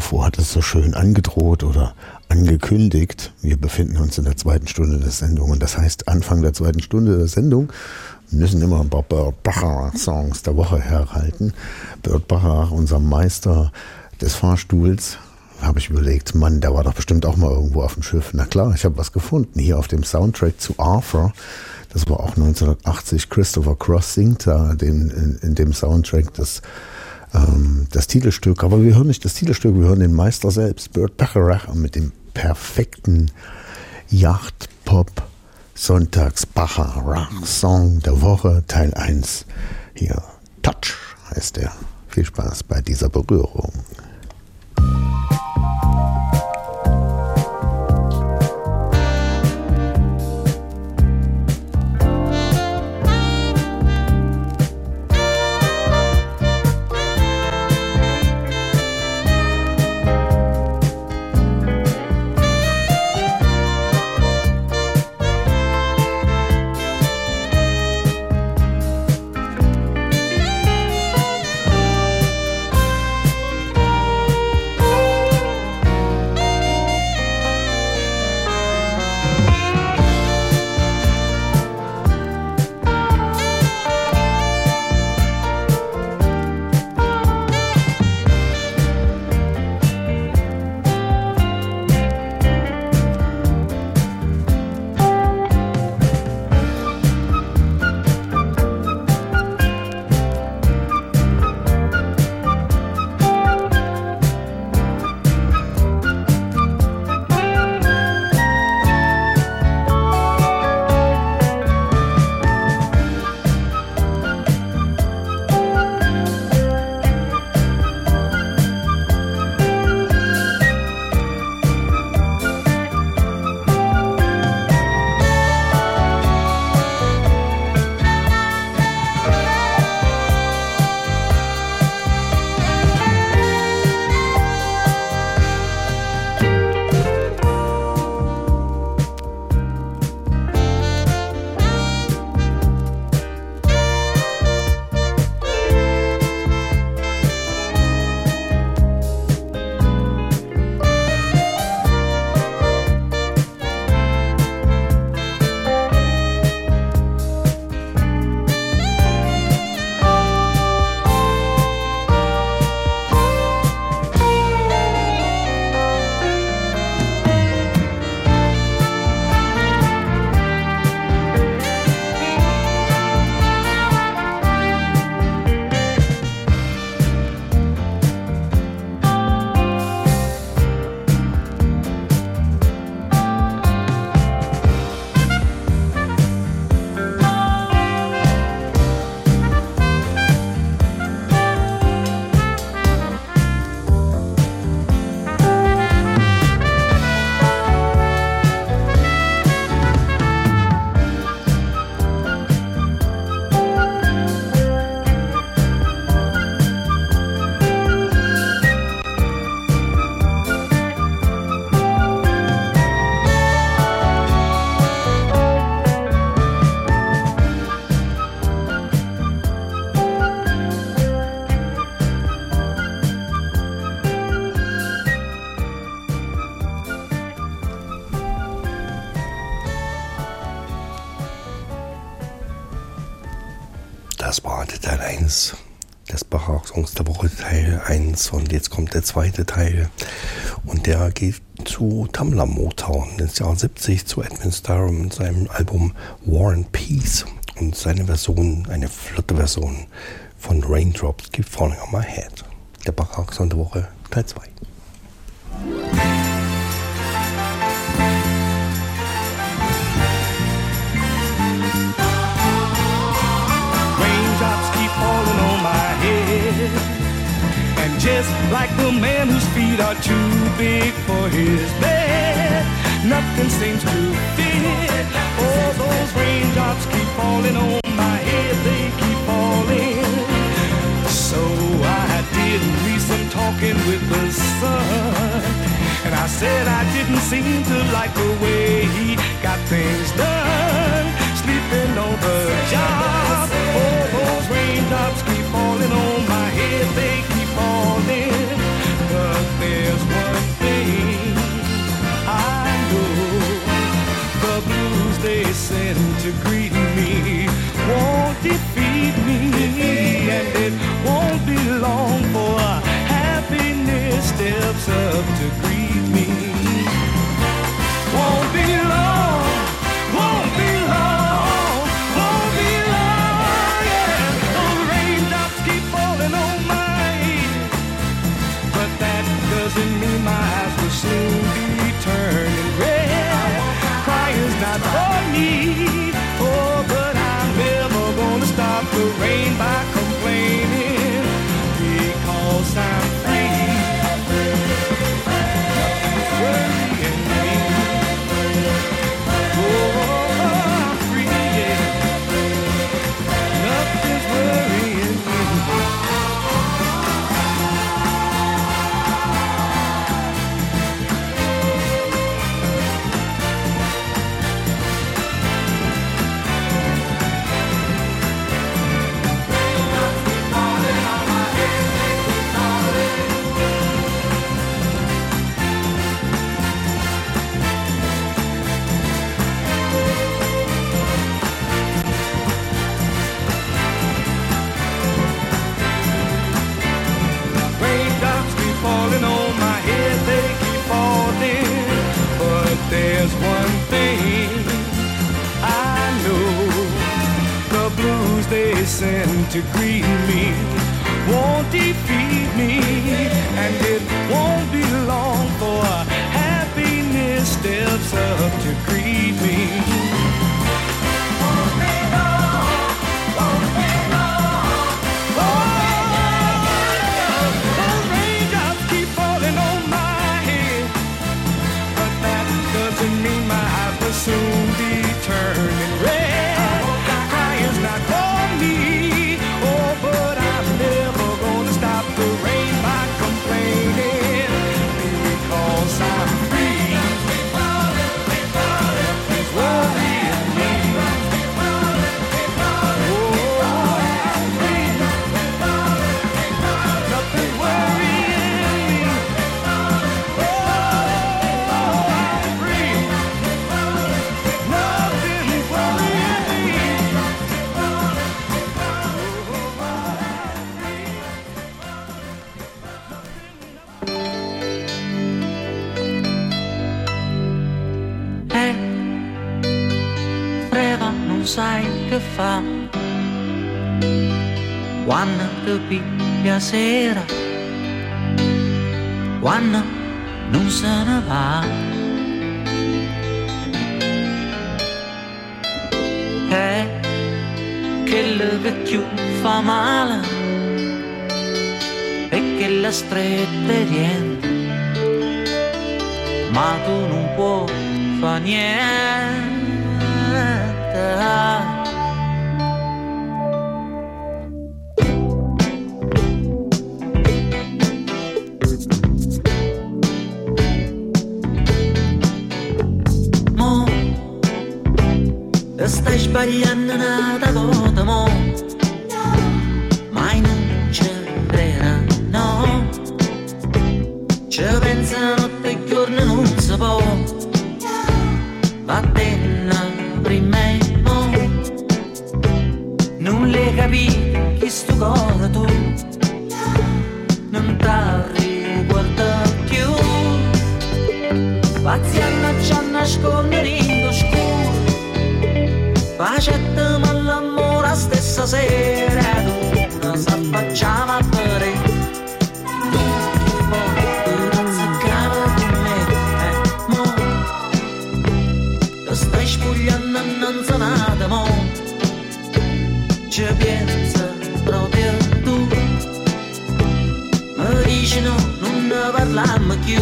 UFO hat es so schön angedroht oder angekündigt. Wir befinden uns in der 2. Stunde der Sendung und das heißt, Anfang der 2. Stunde der Sendung müssen immer ein paar Burt Bacharach-Songs der Woche herhalten. Burt Bacharach, unser Meister des Fahrstuhls, habe ich überlegt, Mann, der war doch bestimmt auch mal irgendwo auf dem Schiff. Na klar, ich habe was gefunden. Hier auf dem Soundtrack zu Arthur, das war auch 1980, Christopher Cross singt da in dem Soundtrack das Titelstück. Aber wir hören nicht das Titelstück, wir hören den Meister selbst, Burt Bacharach, mit dem perfekten Yacht-Pop Sonntags-Bacharach-Song der Woche, Teil 1. Hier, Touch heißt der. Viel Spaß bei dieser Berührung. Das war der Teil 1 des Bacharach-Songs der Woche, Teil 1. Und jetzt kommt der zweite Teil. Und der geht zu Tamla Motown ins Jahr 70, zu Edwin Starr mit seinem Album War and Peace. Und seine Version, eine flotte Version von Raindrops Keep Falling on My Head. Der Bacharach-Song der Woche, Teil 2. Falling on my head, and just like the man whose feet are too big for his bed, nothing seems to fit. Oh, those raindrops keep falling on my head, they keep falling. So I did me some talking with the sun, and I said I didn't seem to like the way he got things done, sleeping on the job. Oh, those raindrops keep falling on my head, they keep falling, but there's to greet me won't defeat me, and it won't be long for happiness steps up to greet me. Won't be long, won't be long, won't be long, yeah. Those raindrops keep falling on my head, but that doesn't mean my eyes will soon be turning red. Crying's not for me, oh, but I'm never gonna stop the rain by complaining, because I'm free. Worrying me, oh, I'm free, yeah. Nothing's worrying me. Raindrops keep falling on my head, they keep falling. But there's one thing I know, the blues they send to greet me won't defeat me, and it won't be long for happiness steps up to greet me. Soon be turning red. Crying's not for me, oh, but I'm never gonna stop the rain by complaining, because I'm free. It's worrying me. Oh, I'm free. Nothing worrying me. Oh, I'm free. Non sai che fa quando ti piglia sera, quando non se ne va. Quello che più fa male è che la stretta è niente, ma tu non puoi fa niente. Mo stai sbagliando una volta, mo mai non ci crederà, no. Ci pensano tutti i giorni, non si può. Vattene prima e mo non le capi chi sto cuore tu non t'arriguarda più. Pazienza ci nasconde in oscuro, facetemi l'amore stessa sera, non s'affacciava a vedere. Stai spogliando annanzanata, mo ci pensa proprio tu. Mi dici no, non ne parliamo più,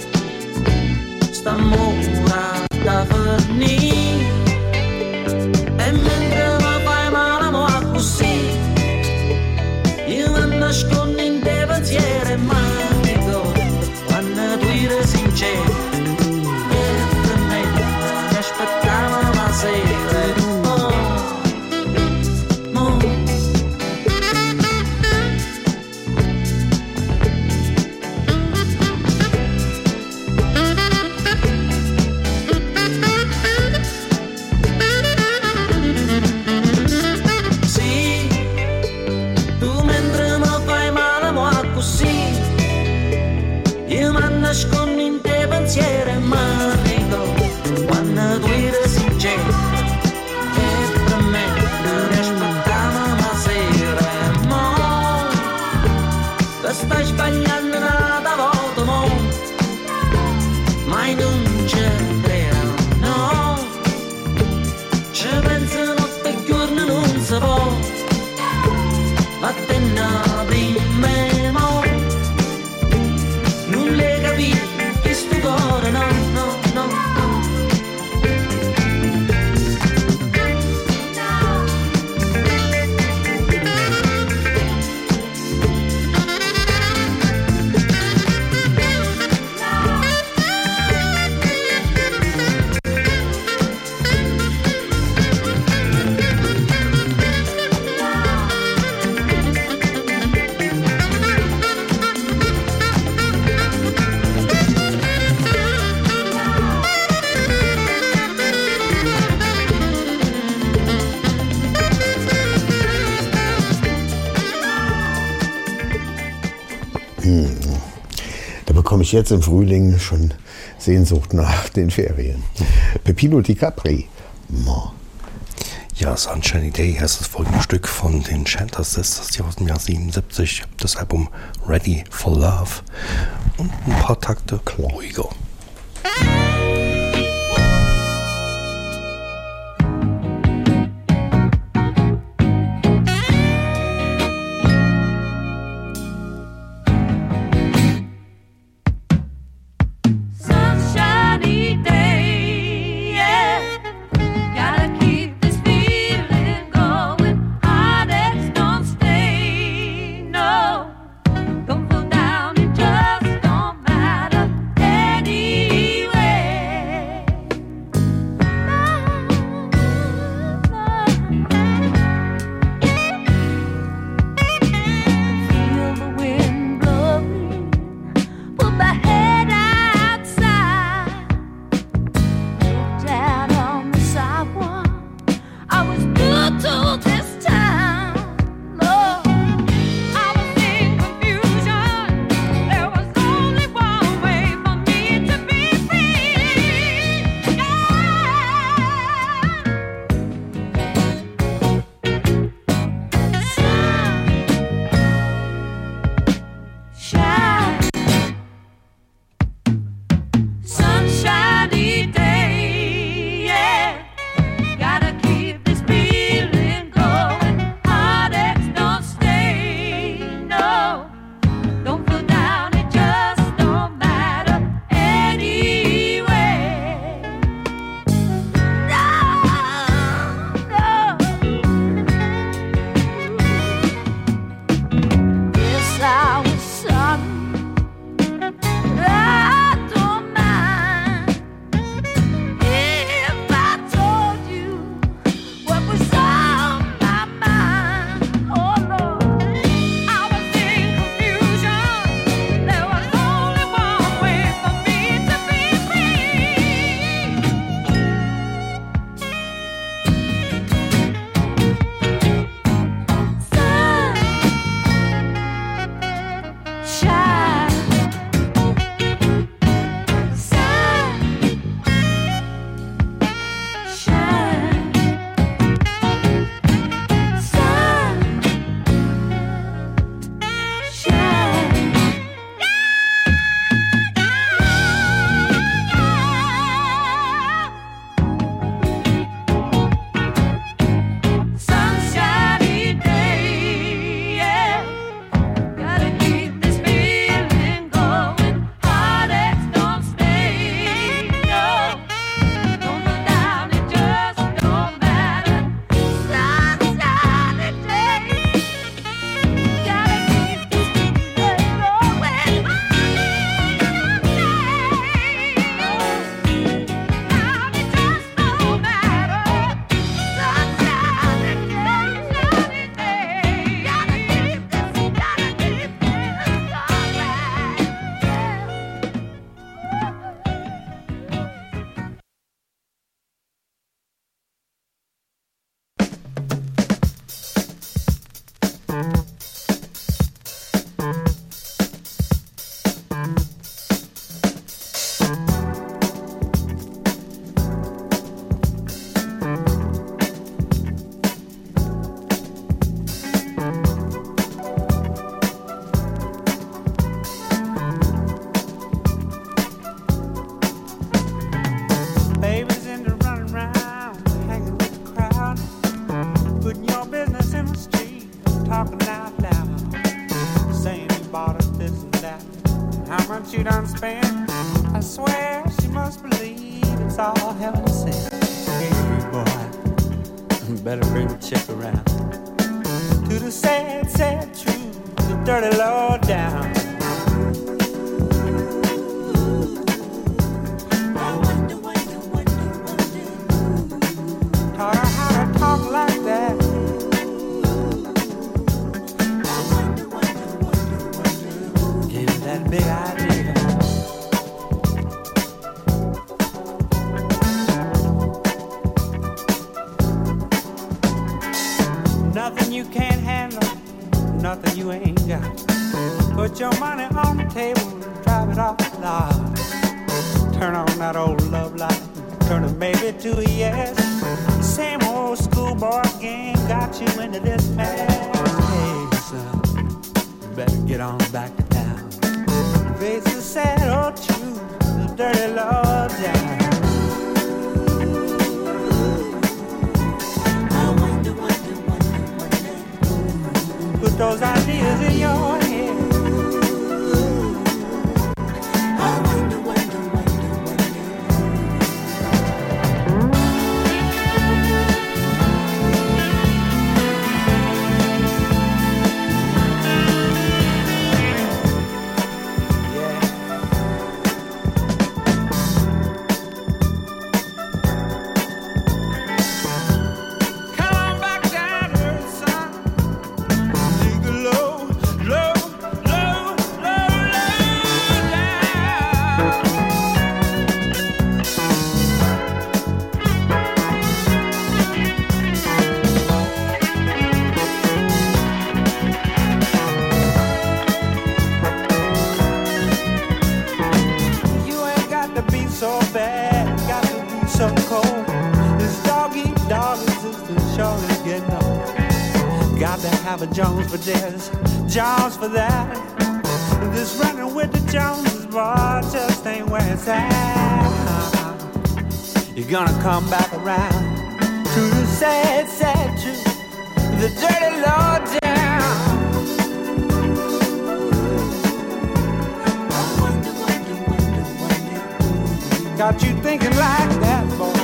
stiamo da fornire. E mentre mi fai male, mo così io mi nascondo in te pensieri, ma mi ricordo quando tu eri sincero. Aspettava la sera, si può, vattene a prima mo, non le capì che sto cuore, no, no, no, no. Da bekomme ich jetzt im Frühling schon Sehnsucht nach den Ferien. Peppino Di Capri. Ja, Sunshiny Day heißt das folgende Stück von den Chanter Sisters, die aus dem Jahr 77, das Album Ready for Love und ein paar Takte ruhiger. Don't fall down, it just don't matter anymore. what you done spent. I swear she must believe it's all heaven sent. Hey boy, better bring the check around to the sad, sad truth, the dirty low down. Taught her how to talk like that. Gave her that big idea. Nothing you can't handle, nothing you ain't got. Put your money on the table and drive it off the lot. Turn on that old love light, turn a maybe to a yes. Same old schoolboy game got you into this mess. Hey son, you better get on back to town. Face the sad old truth, the dirty law down. Put those ideas in your head. Jones for this, Jones for that. This running with the Joneses, boy, just ain't where it's at. You're gonna come back around to the sad, sad truth, the dirty low down. Got you thinking like that, boy.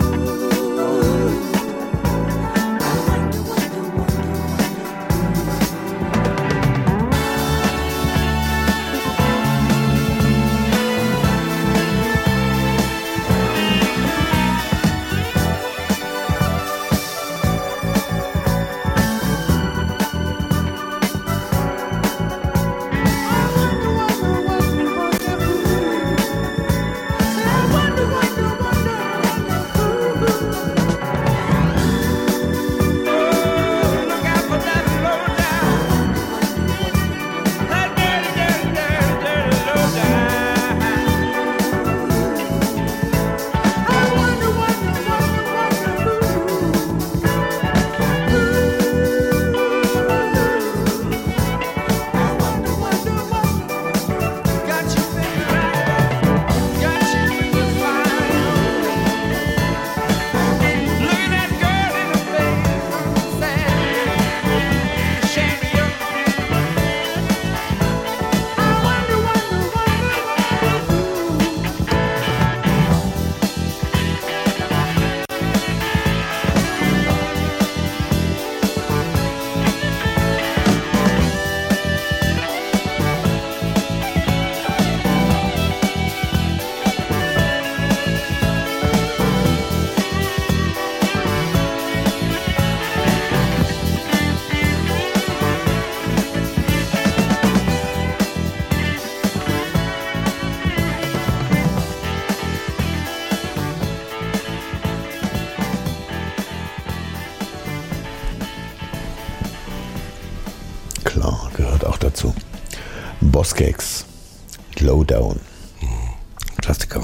Boss-Gags, Lowdown. Klassiker.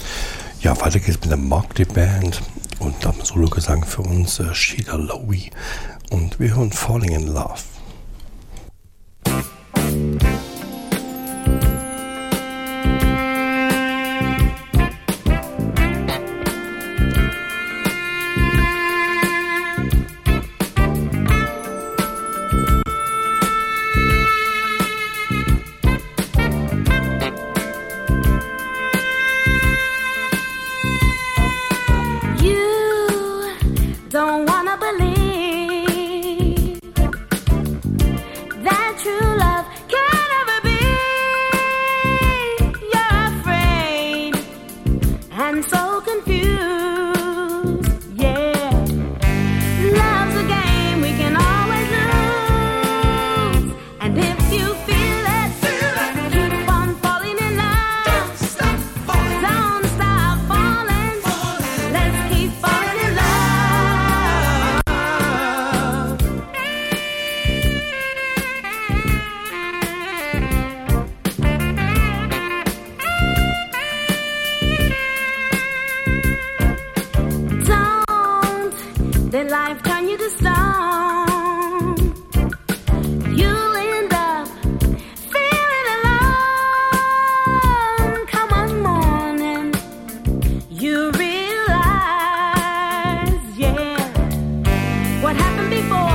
Ja, weiter geht's mit der Mark Band und am Solo-Gesang für uns Sheila Lowy und wir hören Falling in Love.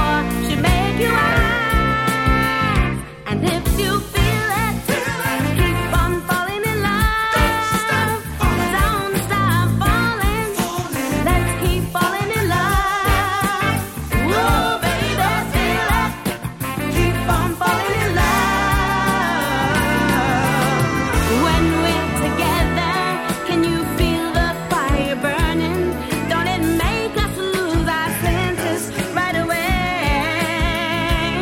When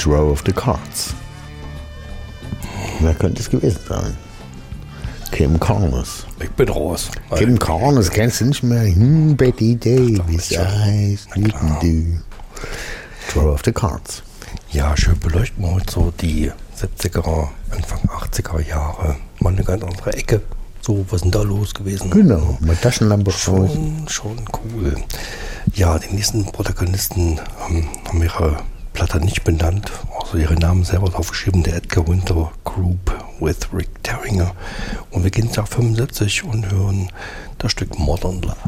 Draw of the Cards. Wer könnte es gewesen sein? Kim Carnes. Ich bin raus. Kim Carnes, kennst du nicht mehr? Betty Davis, Eyes, lieben du. Draw of the Cards. Ja, schön beleuchten wir heute so die 70er, Anfang 80er Jahre. Mal eine ganz andere Ecke. So, was ist denn da los gewesen? Genau, mit Taschenlampe. Schon cool. Ja, die nächsten Protagonisten haben ihre Platte nicht benannt, also ihre Namen selber aufgeschrieben, der Edgar Winter Group with Rick Derringer. Und wir gehen ins Jahr 75 und hören das Stück Modern Love.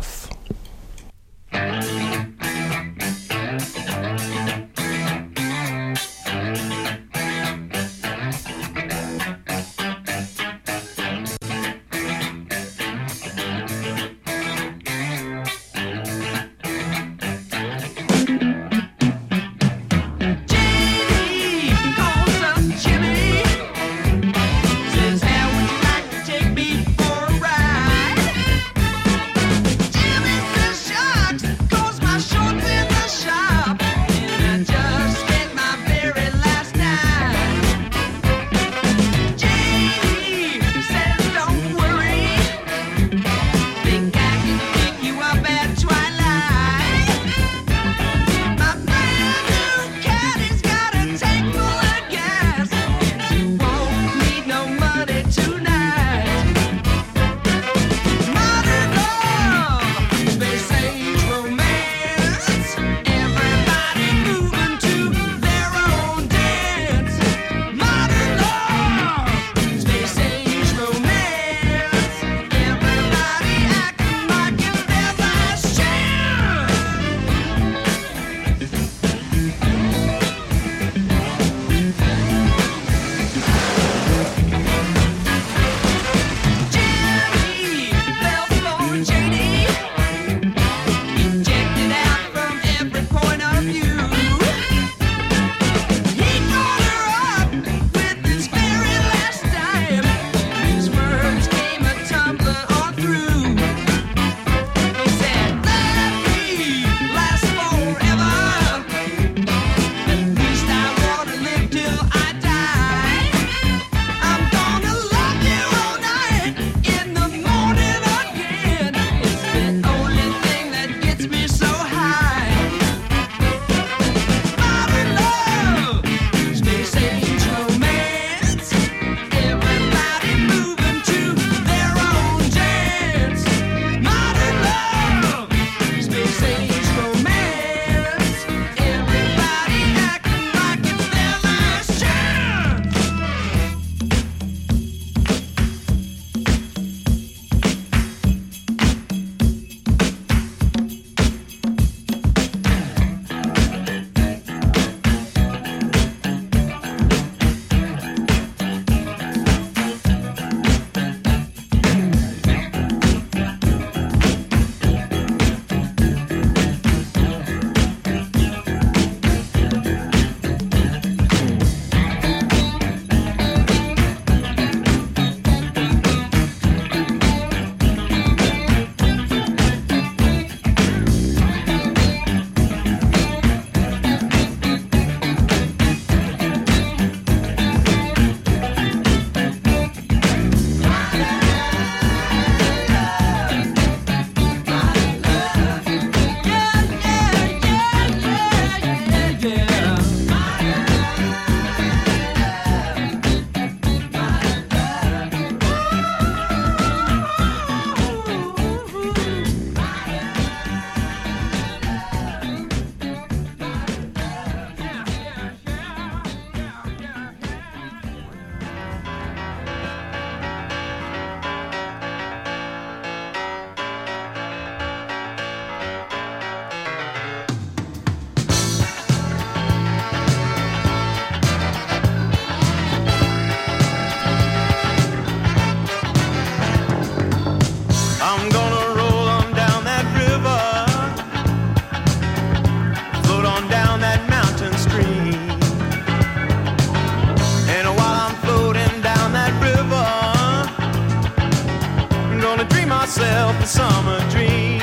myself a summer dream.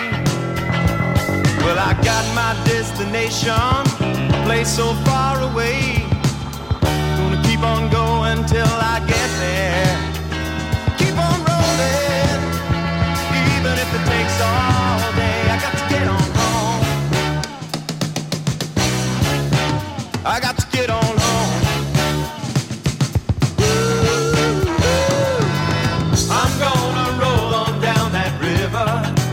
Well, I got my destination, a place so far away. rolling till I get there. Keep on rolling, even if it takes all day. I got to get on home. I got to get on home. I'm gonna roll on down that river.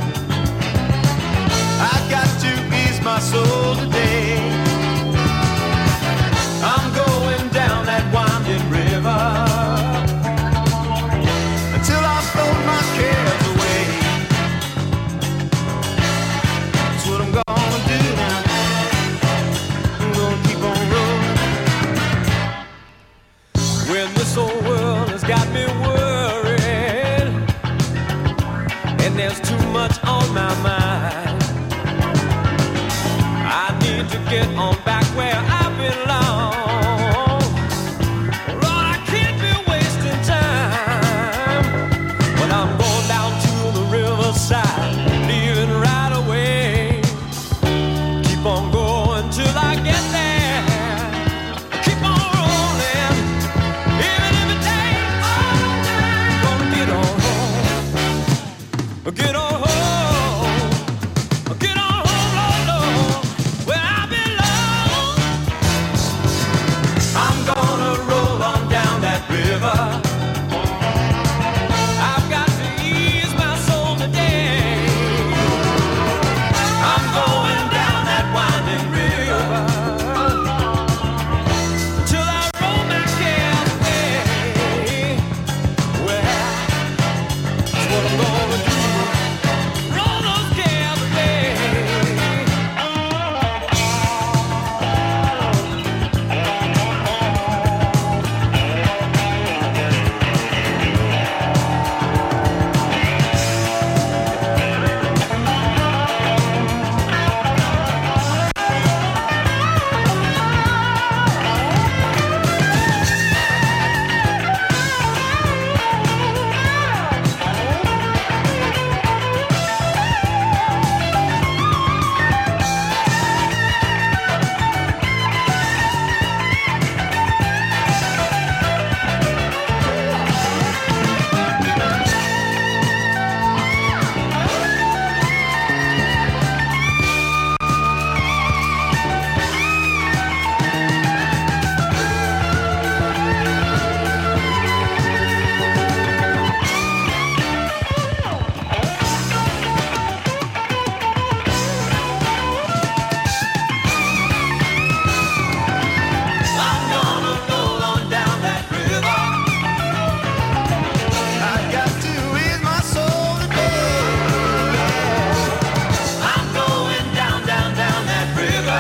I got to ease my soul today. I'm going down that winding river until I float my cares away. That's what I'm gonna do now. I'm gonna keep on rolling. When this old world has got me worried and there's too much on my mind, I need to get on back where I belong. Lord, I can't be wasting time. But I'm going down to the riverside, leaving right away. Keep on going till I get there. Keep on rolling, even if it takes all day. Gonna get on home. Get on home. Get on home, Lord, Lord, where I belong. I'm gonna roll on down that river. I've got to ease my soul today. I'm going down that winding river till I roll my cares away. Well, that's what I'm gonna do. Roll those cares away. I'm gonna roll on down that river. I got to ease my soul today. I'm going down, down, down that river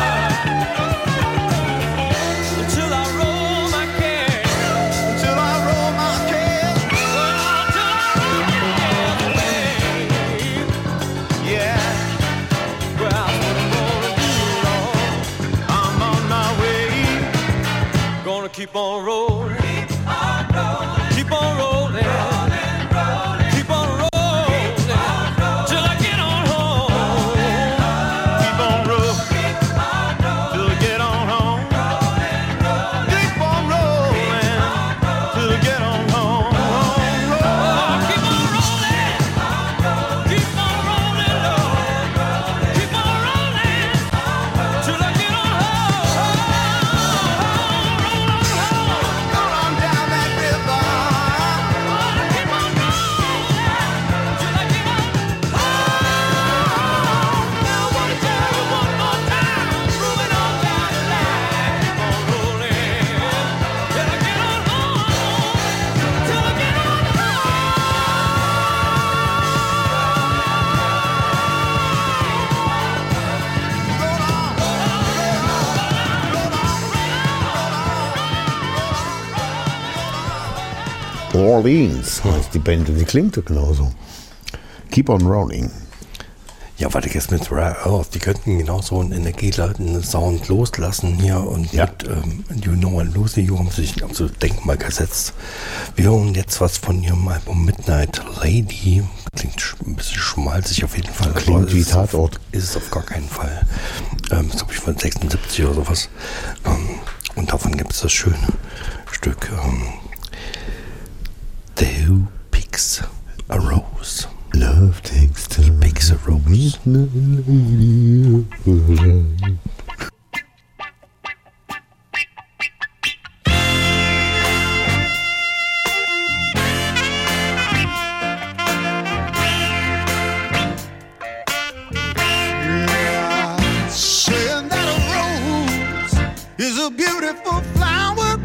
until I roll my cares. Until I roll my cares. Until I roll my cares away. Yeah. Well, that's what I'm gonna do, Lord. I'm on my way. Gonna keep on rolling. Keep on rolling. Keep on rolling. Till I get on home. Keep on rolling. Till I get on home. Keep on rolling. Till I get on home. Keep on rolling. Keep on rolling, Lord. Keep on rolling. Till I get on home. Roll on down that river. Keep on rolling till I get on home. Now I wanna tell you one more time, moving on down the line. Keep on rolling till I get on home. Till I get on Orleans heißt die Band und die klingt so genauso. Keep on rolling. Ja, warte jetzt mit Rare Earth. Die könnten genauso einen energieladenden Sound loslassen hier und Ja. mit You Know I'm Losing You haben sich auf so Denkmal gesetzt. Wir hören jetzt was von ihrem Album Midnight Lady. Klingt ein bisschen schmalzig auf jeden Fall. Klingt wie Tatort. Ist es auf gar keinen Fall. Das glaube ich von 76 oder sowas. Und davon gibt es das schöne Stück The Who picks a rose. Love takes time. He picks a rose. Saying that a rose is a beautiful flower.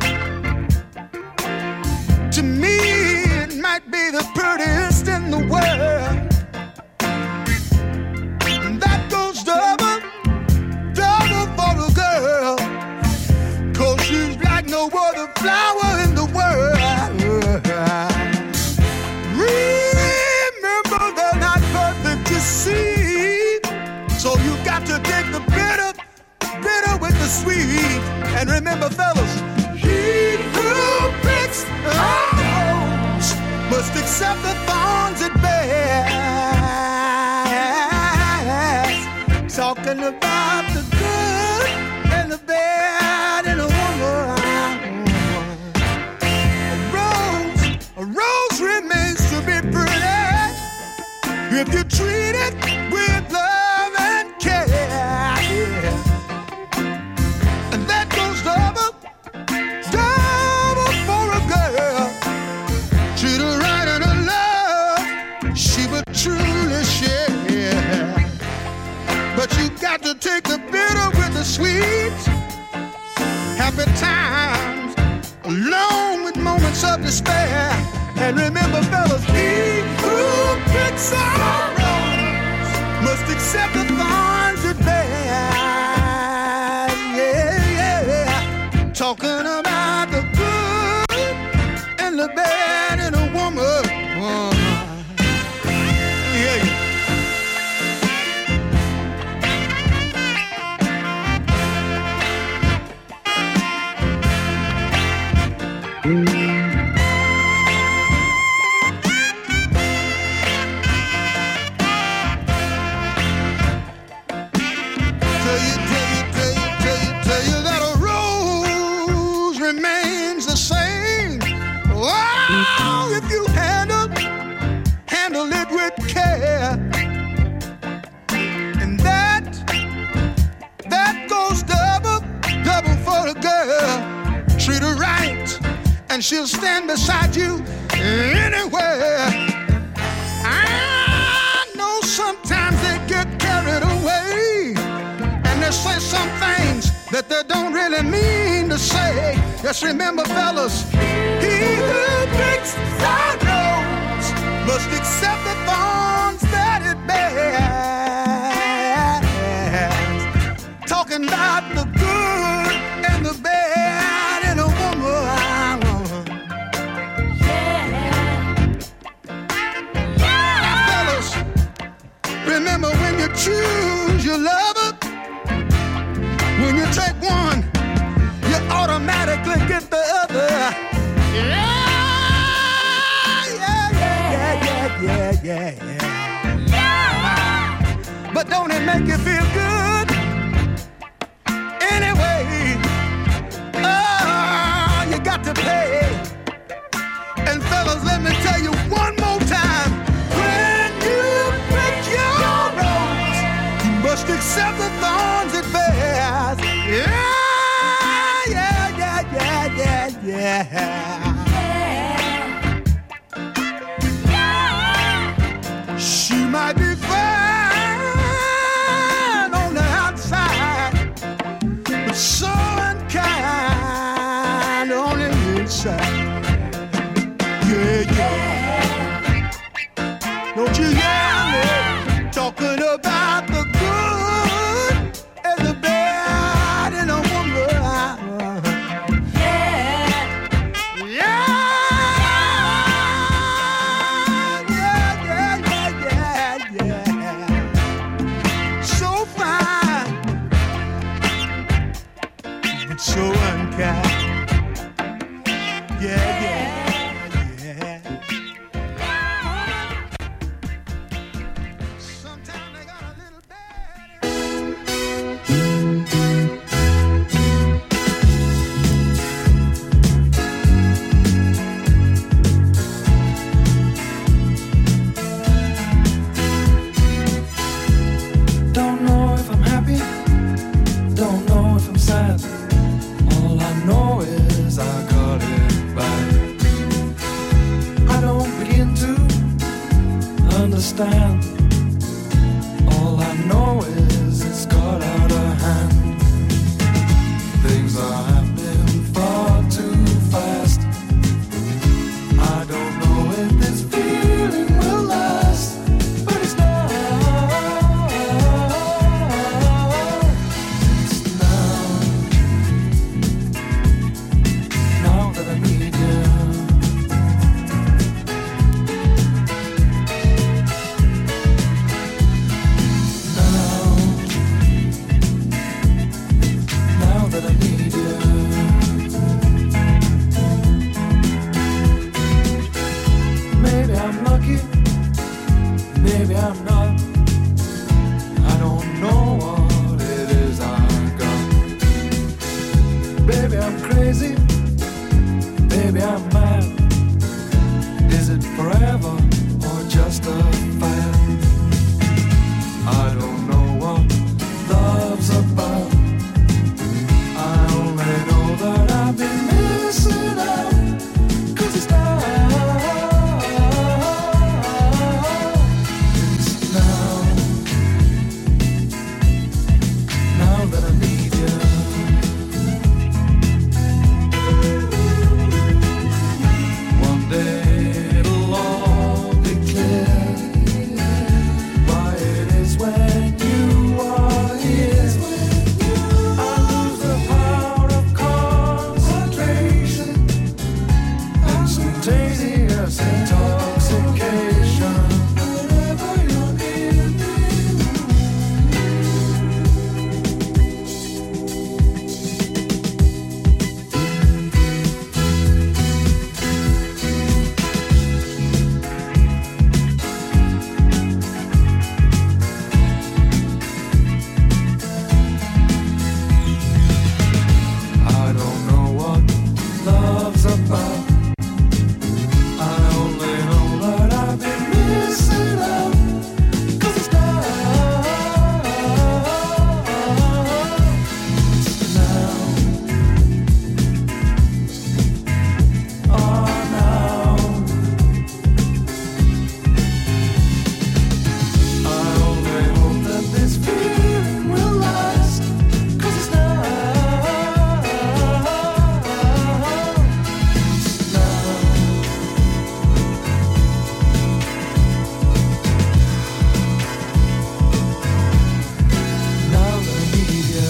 To me, it might be the prettiest in the world. And that goes double for a girl. 'Cause she's like no other flower in the world. Remember, they're not perfect to see. So you got to take the bitter with the sweet. And remember, fellas, he who picks a rose must accept the thorns it bears. Talking about the good and the bad in a woman. A rose remains to be pretty if you treat it with love and care. And that goes double for a girl. Treat her right and her love she would truly share. But you got to take the bitter with the sweet. Happy times along with moments of despair. And remember, fellas, he who picks a rose must accept the thorns it bears. Yeah. Talking about the good and the bad in a woman. Yeah. Tell you that a rose remains the same. Oh, if you handle it with care. And that goes double for a girl. Treat her right, and she'll stand beside you anywhere. I know sometimes they get carried away, and they say some things that they don't really mean to say. Just remember, fellas, he who picks the rose must accept the thorns that it bears. Talking about the good and the bad in a woman. Now, fellas, remember when you choose your lover, when you take one, you automatically get the other. Yeah. But don't it make you feel good? Anyway, oh, you got to pay. And fellas, let me tell you one more time. When you pick your rose, you must accept the thorns it bears. Yeah. She might be fine on the outside, but so unkind on the inside. Yeah. Don't you hear me talking about the good and the bad in a woman? So unkind. Yeah. Sometimes they got a little bad. understand. All I know is I got it back. I don't begin to understand. All I know is it's got out of hand. Things are happening far too fast. I don't know if this feeling will last, but it's now. It's now that I need you. Now that I need you. Maybe I'm lucky, maybe I'm not. I don't know what it is I got. Baby, I'm crazy, baby, I'm mad. Is it forever or just a fad? I don't know what love's about. I only know that I've been missing out. 'Cause it's now. That I need you. One day it'll all be clear why it is when you are here. I lose the power of concentration, instantaneous intoxication. Whenever you're near me. I don't know what love's about. I only know that I've been missing out. 'Cause it's now. Oh, now. I only hope that this feeling will last. 'Cause it's now. Now that I need you.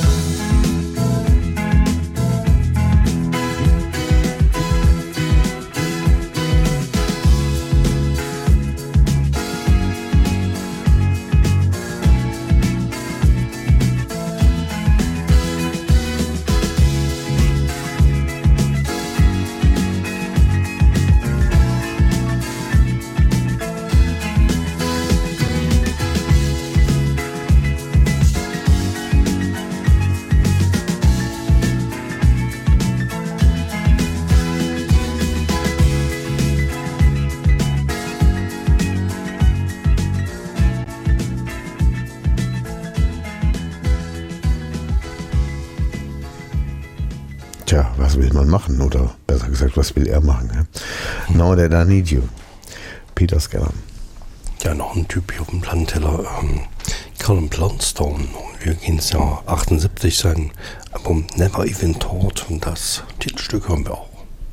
Tja, was will man machen? Oder besser gesagt, was will er machen? Ja? Now that I need you. Peter Scanlon. Ja, noch ein Typ hier auf dem Plattenteller, Colin Blunstone. Wir gehen ins Jahr 78, sein Album Never Even Thought, und das Titelstück hören wir auch.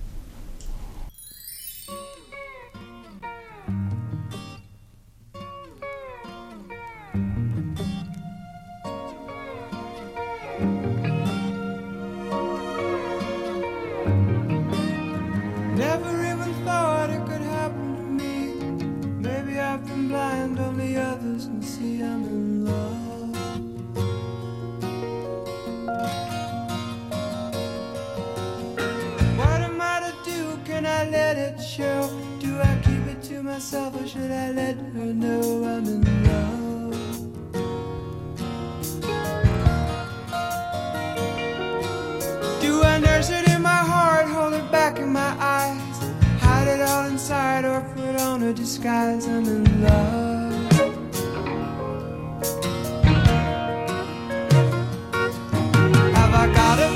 Never even thought it could happen to me. Maybe I've been blind, only others can see I'm in love. What am I to do? Can I let it show? Do I keep it to myself or should I let her know I'm in love? Do I nurse it in my heart, hold it back in my eyes, hide it all inside or put on a disguise? I'm in love. Have I got a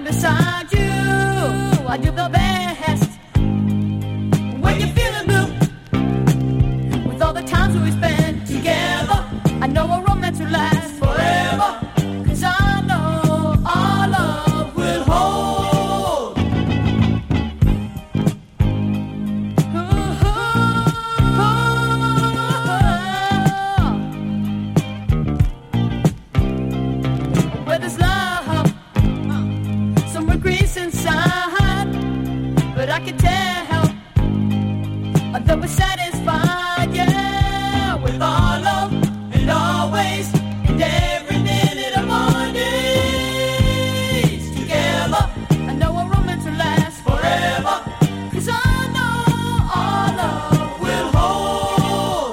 beside you. I do the best when you're feeling blue. With all the times we spend together, I know a romance will last forever. 'Cause I know our love will hold. Where there's love, some regrets inside, but I can tell that we're satisfied, yeah, with our love and always and every minute of our days together. I know a romance will last forever, 'cause I know our love will hold.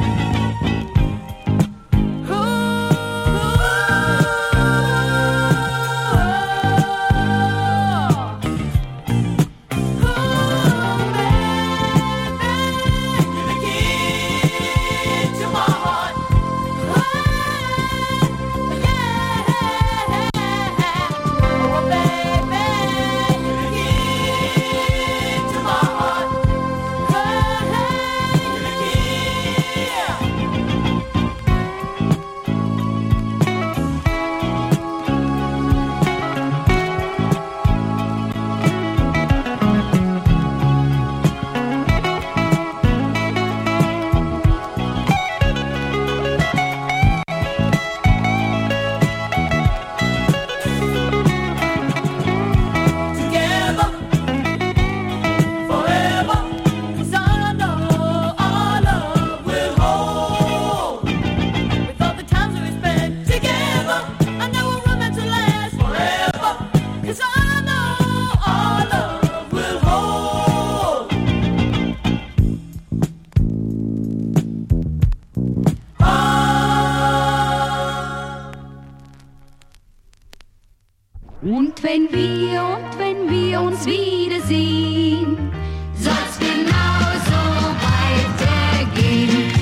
Und wenn wir uns wiedersehen, soll's genauso weitergehen.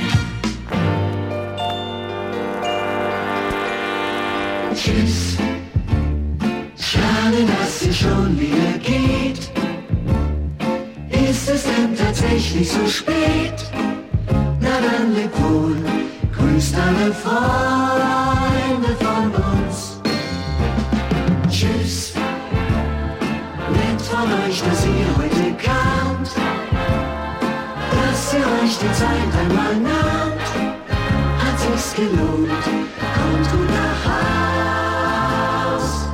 Tschüss, schade, dass es schon wieder geht. Ist es denn tatsächlich so spät? Na dann leb wohl, grüßt alle Freunde von uns. Tschüss, nett von euch, dass ihr heute kamt, dass ihr euch die Zeit einmal nahmt, hat sich's gelohnt, kommt gut nach Haus.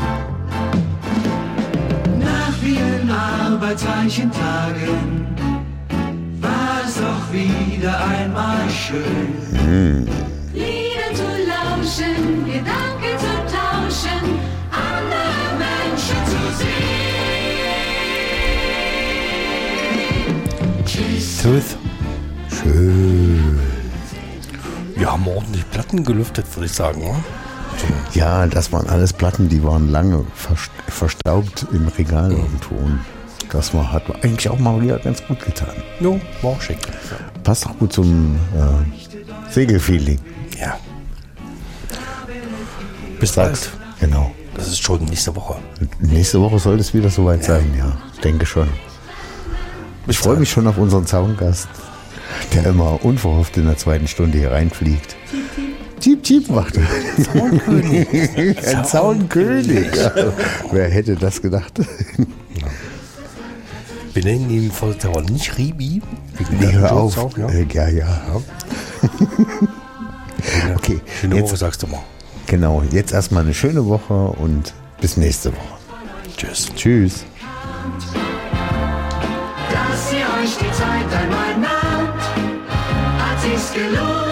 Nach vielen arbeitsreichen Tagen war es doch wieder einmal schön. Lieder zu lauschen, Gedanken zu tauschen, andere Menschen zu sehen. Tschüss. Tschüss. Schön. Wir haben ordentlich Platten gelüftet, würde ich sagen. Oder? Ja, das waren alles Platten, die waren lange verstaubt im Regal irgendwo. Und das hat eigentlich auch mal wieder ganz gut getan. Jo, war auch schick. Passt auch gut zum Segelfeeling. Ja. Bis bald. Genau. Das ist schon nächste Woche. Nächste Woche sollte es wieder soweit sein, ja. Ich denke schon. Ich freue mich schon auf unseren Zaungast, der immer unverhofft in der zweiten Stunde hier reinfliegt. Jeep, Jeep macht er. Ein Zaunkönig. Ja. Wer hätte das gedacht? Wir nennen ihn vollzauber nicht Ribi. Nee, hör auf. Auch, ja. Ja. Okay. Schöne Jetzt, Woche, sagst du mal. genau, jetzt erstmal eine schöne Woche und bis nächste Woche. Tschüss. Tschüss. Dass ihr euch die Zeit einmal nahmt, hat sich's gelohnt.